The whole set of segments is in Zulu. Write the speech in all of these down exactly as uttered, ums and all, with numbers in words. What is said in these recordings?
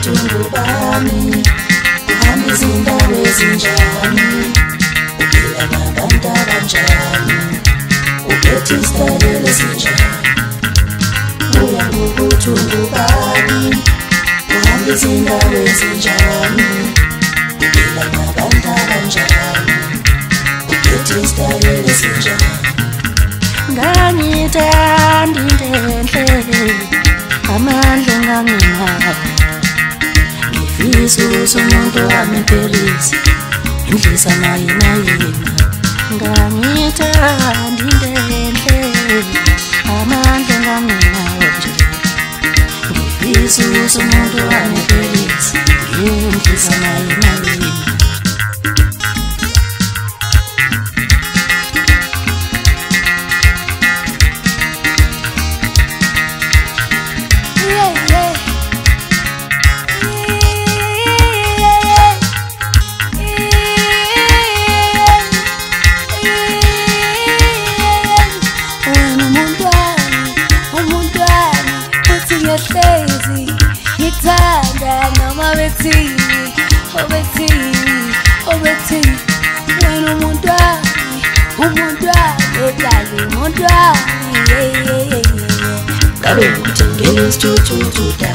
ubuthungu bami uhamba izindawo ezinjani uphila nabantu abanjani uphethe isitayela esinjani uya ngobuthungu bami uhamba izindawo ezinjani uphila nabantu abanjani uphethe isitayela esinjani ngangithanda into enhle amandla nganginawo ngifisa ukuthi umuntu wami empelise indlisa naye nayena ngangithanda into enhle amandla nganginawo nje ngifisa ukuthi umuntu wami empelise indlisa naye nayena Lazy, ngithanda noma bethini, obethini, obethini. Wena umuntu wami, umuntu wami, odlala umuntu wami, yeah yeah yeah yeah. Ngabe ngithengele isithuthuthu da,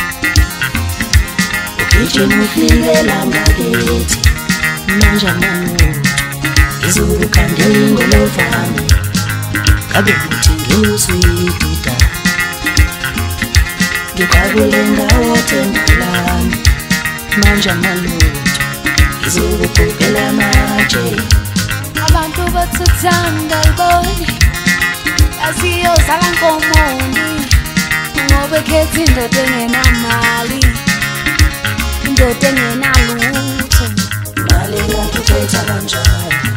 ugijima ufikela ngakithi, manje amanothi, ngizokukhandela ingolova yami. Ngabe ngithengele uswidi da, ngikabule ngawo tendalami manje amalutho ngizokugubela amatshe abantu bathuthanda iboni asiyozala nkomondi ngoba ekhetha indoda engenamali indoda engenalutho mali yakuthetha kanjani